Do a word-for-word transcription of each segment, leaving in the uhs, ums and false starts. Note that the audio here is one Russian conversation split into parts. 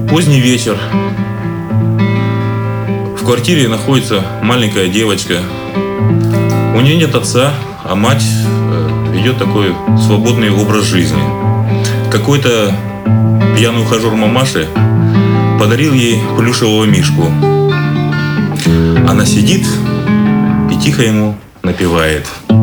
Поздний вечер. В квартире находится маленькая девочка. У нее нет отца, а мать ведет такой свободный образ жизни. Какой-то пьяный ухажер мамаши подарил ей плюшевого мишку. Она сидит и тихо ему напевает.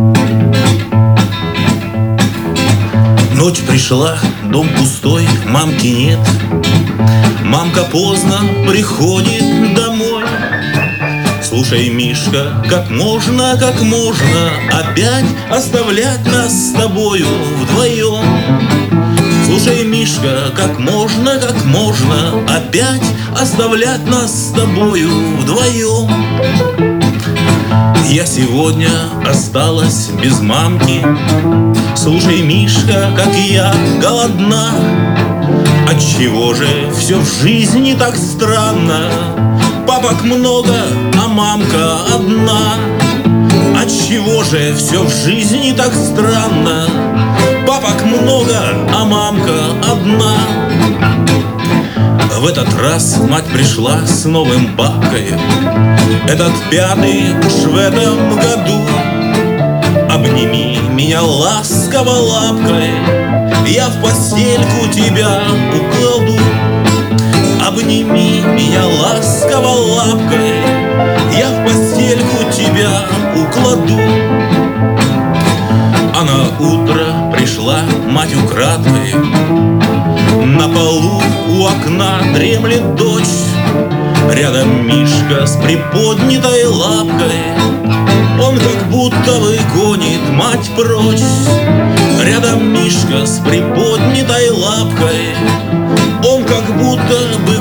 Ночь пришла, дом пустой, мамки нет. Мамка поздно приходит домой. Слушай, Мишка, как можно, как можно опять оставлять нас с тобою вдвоем? Слушай, Мишка, как можно, как можно опять оставлять нас с тобою вдвоем? Я сегодня осталась без мамки. Слушай, Мишка, как я голодна. Отчего же все в жизни так странно? Папок много, а мамка одна. Отчего же все в жизни так странно? Папок много, а мамка одна. В этот раз мать пришла с новым бабкой. Этот пятый уж в этом году. Обними меня ласково лапкой, я в постельку тебя укладу. Обними меня ласково лапкой, я в постельку тебя укладу. А на утро пришла мать украдкой. На полу у окна дремлет дочь. Рядом Мишка с приподнятой лапкой. Он как будто бы гонит мать прочь. Рядом Мишка с приподнятой лапкой. Он как будто бы